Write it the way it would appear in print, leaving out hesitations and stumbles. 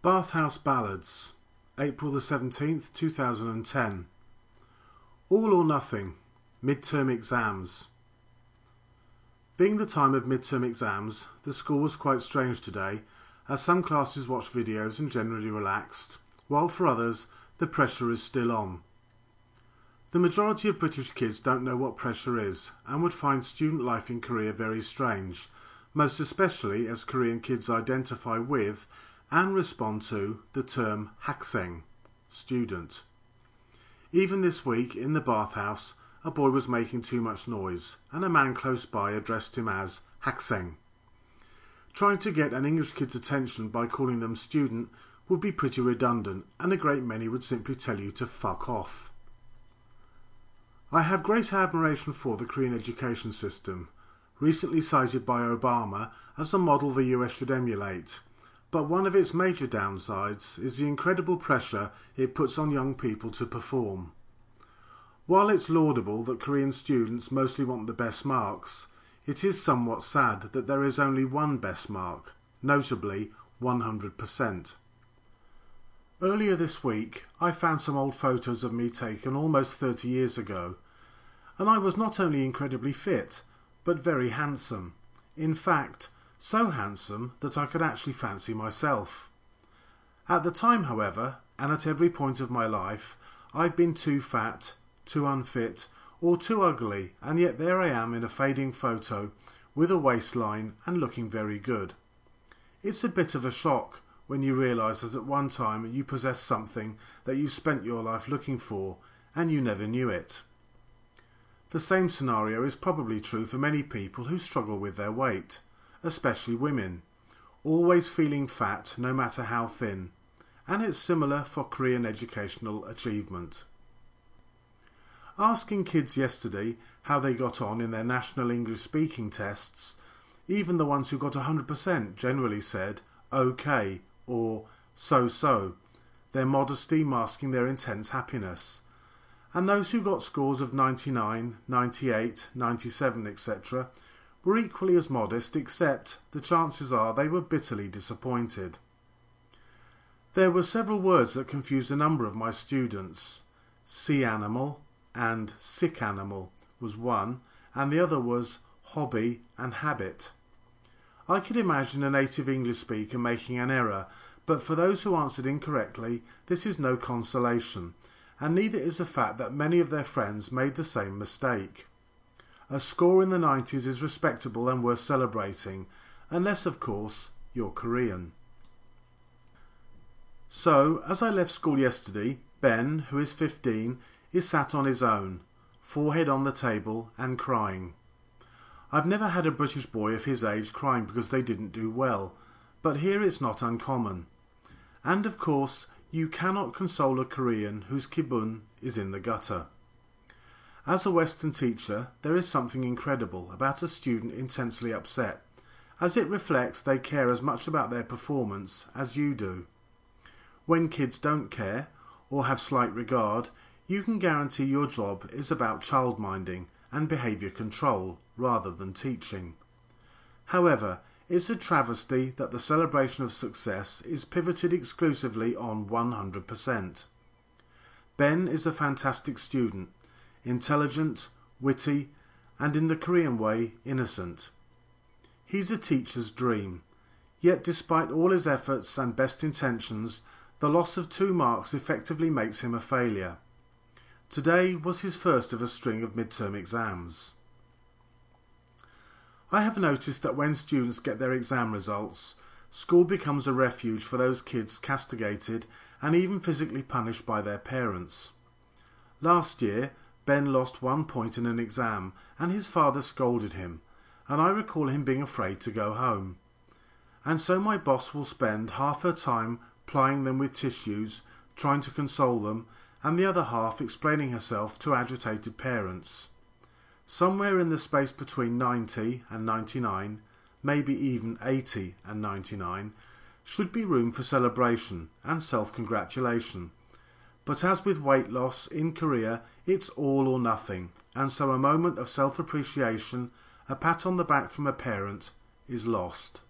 Bathhouse Ballads, April the 17th, 2010. All or nothing, midterm exams. Being the time of midterm exams, the school was quite strange today, as some classes watched videos and generally relaxed, while for others the pressure is still on. The majority of British kids don't know what pressure is and would find student life in Korea very strange, most especially as Korean kids identify with and respond to the term 학생, student. Even this week in the bathhouse, a boy was making too much noise and a man close by addressed him as 학생. Trying to get an English kid's attention by calling them student would be pretty redundant, and a great many would simply tell you to fuck off. I have great admiration for the Korean education system, recently cited by Obama as a model the US should emulate, but one of its major downsides is the incredible pressure it puts on young people to perform. While it's laudable that Korean students mostly want the best marks, it is somewhat sad that there is only one best mark, notably 100%. Earlier this week, I found some old photos of me taken almost 30 years ago, and I was not only incredibly fit, but very handsome. In fact, so handsome that I could actually fancy myself. At the time, however, and at every point of my life, I've been too fat, too unfit, or too ugly, and yet there I am in a fading photo, with a waistline and looking very good. It's a bit of a shock when you realise that at one time you possess something that you spent your life looking for, and you never knew it. The same scenario is probably true for many people who struggle with their weight, especially women, always feeling fat no matter how thin, and it's similar for Korean educational achievement. Asking kids yesterday how they got on in their national English speaking tests, even the ones who got 100% generally said okay or so, their modesty masking their intense happiness. And those who got scores of 99, 98, 97, etc. were equally as modest, except the chances are they were bitterly disappointed. There were several words that confused a number of my students. Sea animal and sick animal was one, and the other was hobby and habit. I could imagine a native English speaker making an error, but for those who answered incorrectly, this is no consolation, and neither is the fact that many of their friends made the same mistake. A score in the 90s is respectable and worth celebrating, unless, of course, you're Korean. So, as I left school yesterday, Ben, who is 15, is sat on his own, forehead on the table and crying. I've never had a British boy of his age crying because they didn't do well, but here it's not uncommon. And of course, you cannot console a Korean whose kibun is in the gutter. As a Western teacher, there is something incredible about a student intensely upset, as it reflects they care as much about their performance as you do. When kids don't care, or have slight regard, you can guarantee your job is about childminding and behaviour control rather than teaching. However, it's a travesty that the celebration of success is pivoted exclusively on 100%. Ben is a fantastic student, intelligent, witty, and in the Korean way, innocent. He's a teacher's dream, yet despite all his efforts and best intentions, the loss of 2 marks effectively makes him a failure. Today was his first of a string of midterm exams. I have noticed that when students get their exam results, school becomes a refuge for those kids castigated and even physically punished by their parents. Last year, Ben lost 1 point in an exam and his father scolded him, and I recall him being afraid to go home. And so my boss will spend half her time plying them with tissues, trying to console them, and the other half explaining herself to agitated parents. Somewhere in the space between 90 and 99, maybe even 80 and 99, should be room for celebration and self-congratulation. But as with weight loss in Korea, it's all or nothing, and so a moment of self-appreciation, a pat on the back from a parent, is lost.